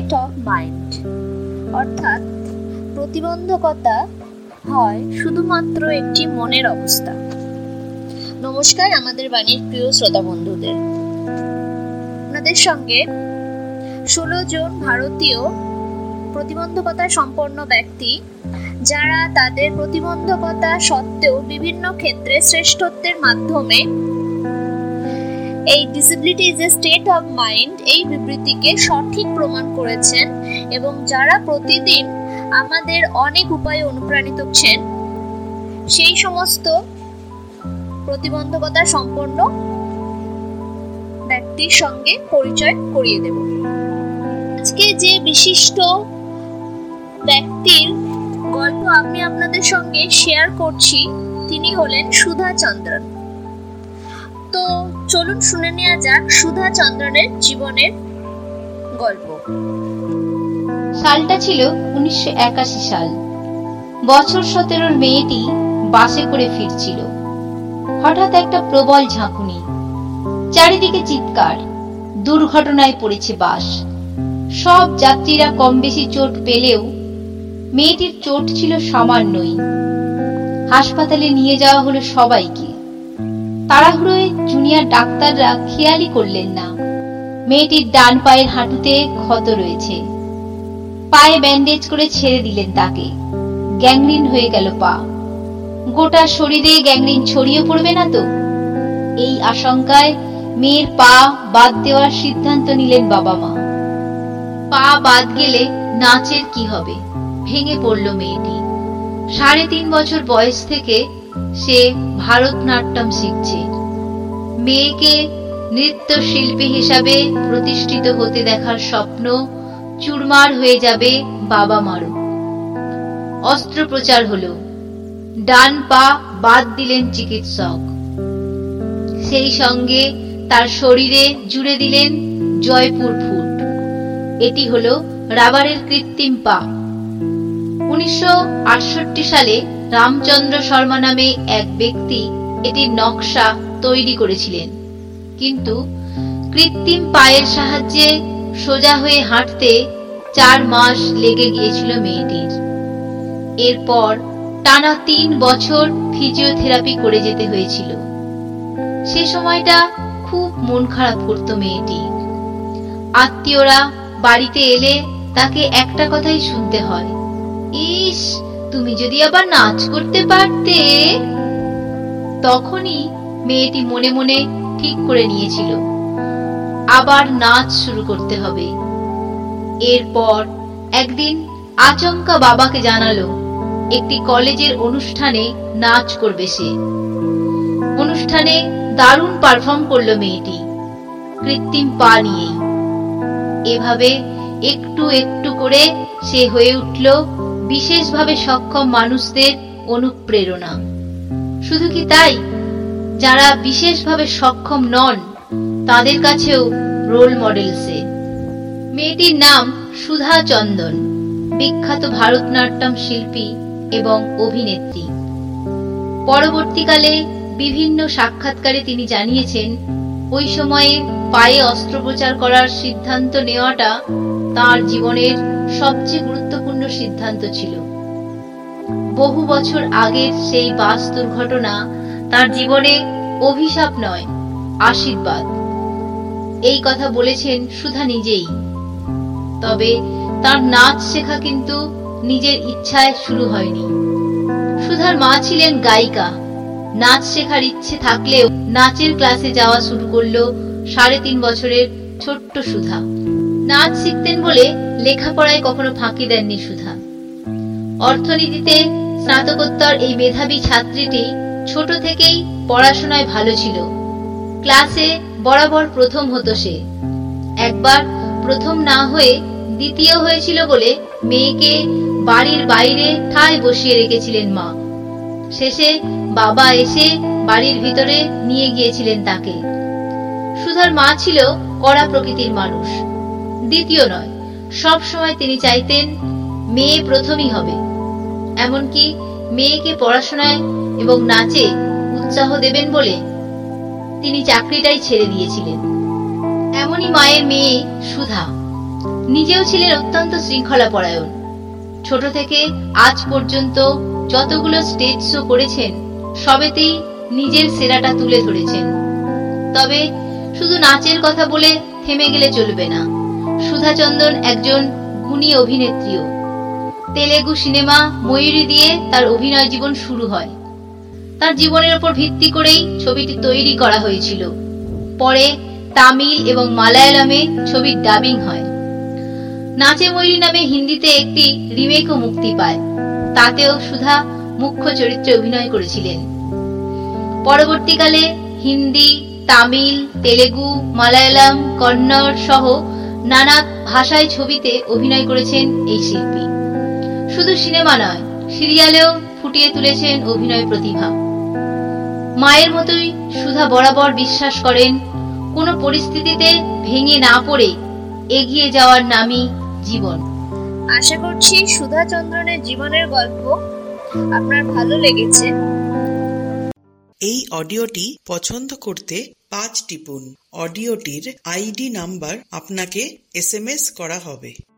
State of mind, অর্থাৎ প্রতিবন্ধকতা হয় শুধুমাত্র একটি মনের অবস্থা। নমস্কার আমাদের বাণীর প্রিয় শ্রোতা বন্ধুদের, আপনাদের সঙ্গে 16 জন ভারতীয় প্রতিবন্ধকতা সম্পন্ন ব্যক্তি যারা তাদের প্রতিবন্ধকতা সত্ত্বেও বিভিন্ন ক্ষেত্রে শ্রেষ্ঠত্বের মাধ্যমে এই disability is a state of mind এই বিবৃতিকে সঠিক প্রমাণ করেছেন এবং যারা প্রতিদিন আমাদের অনেক উপায়ে অনুপ্রাণিত হচ্ছেন, সেই সমস্ত প্রতিবন্ধকতা সম্পন্ন ব্যক্তির সঙ্গে পরিচয় করিয়ে দেব। আজকে যে বিশিষ্ট ব্যক্তির গল্প আমি আপনাদের সঙ্গে শেয়ার করছি, তিনি হলেন সুধা চন্দ্রন। তো চলুন শুনে নেওয়া যাক সুধা চন্দ্রনের জীবনের গল্প। সালটা ছিল 1981 সাল। বছর 17 মেয়েটি বাসে করে ফিরছিল। হঠাৎ একটা প্রবল ঝাঁকুনি, চারিদিকে চিৎকার, দুর্ঘটনায় পড়েছে বাস। সব যাত্রীরা কম বেশি চোট পেলেও মেয়েটির চোট ছিল সামান্যই। হাসপাতালে নিয়ে যাওয়া হলো সবাইকে। তাড়াহুড়োয় জুনিয়র ডাক্তাররা খেয়ালই করলেন না মেয়েটির ডান পায়ের হাঁটুতে ক্ষত রয়েছে। পায়ে ব্যান্ডেজ করে ছেড়ে দিলেন তাকে। গ্যাংগ্রিন হয়ে গেল পা। গোটা শরীরে গ্যাংগ্রিন ছড়িয়ে পড়বে না তো? এই আশঙ্কায় মেয়ের পা বাদ দেওয়ার সিদ্ধান্ত নিলেন বাবা মা। পা বাদ গেলে নাচের কি হবে? ভেঙে পড়ল মেয়েটি। 3.5 বছর বয়স থেকে সে ভারতনাট্যম শিখছে। মেয়েকে নৃত্যশিল্পী হিসাবে প্রতিষ্ঠিত হতে দেখার স্বপ্ন চুরমার হয়ে যাবে বাবা মারও। অস্ত্রোপচার হলো। ডান পা বাদ দিলেন চিকিৎসক। সেই সঙ্গে তার শরীরে জুড়ে দিলেন জয়পুর ফুট। এটি হলো রাবারের কৃত্রিম পা। 1968 সালে রামচন্দ্র শর্মা নামে এক ব্যক্তি এটির নকশা তৈরি করেছিলেন, কিন্তু কৃত্রিম পায়ের সাহায্যে সোজা হয়ে হাঁটতে 4 মাস লেগে গিয়েছিল মেয়েটির। এরপর টানা 3 বছর ফিজিওথেরাপি করে যেতে হয়েছিল। সে সময়টা খুব মন খারাপ করত মেয়েটি। আত্মীয়রা বাড়িতে এলে তাকে একটা কথাই শুনতে হয়, ইস, তুমি যদি আবার নাচ করতে পারতে। তখনই মেয়েটি মনে মনে ঠিক করে নিয়েছিল আবার নাচ শুরু করতে হবে। এরপর একদিন আচমকা বাবাকে জানালো একটি কলেজের অনুষ্ঠানে নাচ করবে সে। অনুষ্ঠানে দারুণ পারফর্ম করলো মেয়েটি, কৃত্রিম পা নিয়েই। এভাবে একটু একটু করে সে হয়ে উঠল বিশেষভাবে সক্ষম মানুষদের অনুপ্রেরণা। শুধু কি তাই, যারা বিশেষভাবে সক্ষম নন তাদের কাছেও রোল মডেল সে। মেয়েটির নাম সুধা চন্দ্রন, বিখ্যাত ভারতনাট্যম শিল্পী এবং অভিনেত্রী। পরবর্তীকালে বিভিন্ন সাক্ষাৎকারে তিনি জানিয়েছেন, ওই সময়ে পায়ে অস্ত্রোপচার করার সিদ্ধান্ত নেওয়াটা তার জীবনের সবচেয়ে গুরুত্বপূর্ণ সিদ্ধান্ত ছিল। বহু বছর আগের সেই বাস দুর্ঘটনা তার জীবনে অভিশাপ নয়, আশীর্বাদ। এই কথা বলেছেন সুধা নিজেই। তবে তার নাচ শেখা কিন্তু নিজের ইচ্ছায় শুরু হয়নি। সুধার মা ছিলেন গায়িকা। নাচ শেখার ইচ্ছে থাকলেও নাচের ক্লাসে যাওয়া শুরু করলো 3.5 বছরের ছোট্ট সুধা। নাচ শিখতেন বলে লেখাপড়ায় কখনো ফাঁকি দেননি সুধা। অর্থনীতিতে স্নাতকোত্তর এই মেধাবী ছাত্রীটি ছোট থেকেই পড়াশোনায় ভালো ছিল। ক্লাসে বরাবর প্রথম হতো সে। একবার প্রথম না হয়ে দ্বিতীয় হয়েছিল বলে মেয়েকে বাড়ির বাইরে ঠায় বসিয়ে রেখেছিলেন মা। শেষে বাবা এসে বাড়ির ভিতরে নিয়ে গিয়েছিলেন তাকে। সুধার মা ছিল কড়া প্রকৃতির মানুষ। দ্বিতীয় নয়, সব সময় তিনি চাইতেন মেয়ে প্রথমই হবে। এমনকি মেয়েকে পড়াশোনায় এবং নাচে উৎসাহ দেবেন বলে তিনি চাকরিটাই ছেড়ে দিয়েছিলেন। এমনই মায়ের মেয়ে সুধা। নিজেও ছিলেন অত্যন্ত শৃঙ্খলাপরায়ণ। ছোট থেকে আজ পর্যন্ত যতগুলো স্টেজ শো করেছেন সবেতেই নিজের সেরাটা তুলে ধরেছেন। তবে শুধু নাচের কথা বলে থেমে গেলে চলবে না। সুধা চন্দ্রন একজন গুণী অভিনেত্রীও। তেলেগু সিনেমা ময়ূরী দিয়ে তার অভিনয় জীবন শুরু হয়। তার জীবনের উপর ভিত্তি করেই ছবিটি তৈরি করা হয়েছিল। পরে তামিল এবং মালায়ালামে ছবির ডাবিং হয়। নাচে ময়ূরী নামে হিন্দিতে একটি রিমেকও মুক্তি পায়। তাতেও সুধা মুখ্য চরিত্রে অভিনয় করেছিলেন। পরবর্তীকালে হিন্দি, তামিল, তেলেগু, মালায়ালাম, কন্নড় সহ নানা ভাষায় ছবিতে অভিনয় করেছেন এই শিল্পী। শুধু সিনেমা নয়, সিরিয়ালেও ফুটিয়ে তুলেছেন অভিনয় প্রতিভা। মায়ের মতোই সুধা বরাবর বিশ্বাস করেন কোনো পরিস্থিতিতে ভেঙে না পড়ে এগিয়ে যাওয়ার নামই জীবন। আশা করছি সুধা চন্দ্রনের জীবনের গল্প আপনার ভালো লেগেছে। এই অডিওটি পছন্দ করতে 5 টিপুন। অডিওটির আইডি নাম্বার আপনাকে SMS করা হবে।